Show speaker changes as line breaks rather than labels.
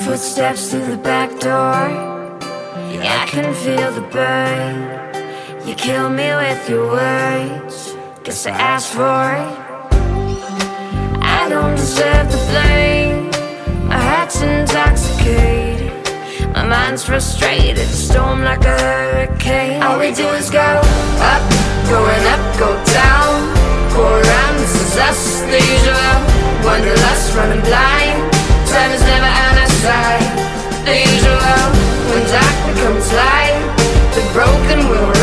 Footsteps through the back door. Yeah, I can feel the burn. You kill me with your words. Guess I asked for it. I don't deserve the blame. My heart's intoxicated. My mind's frustrated. Storm like a hurricane. All we do is go up, going up, go down. Go around, this is us, the usual. Wanderlust, running blind. Time is never on our side. The usual. When dark becomes light, the broken will rise.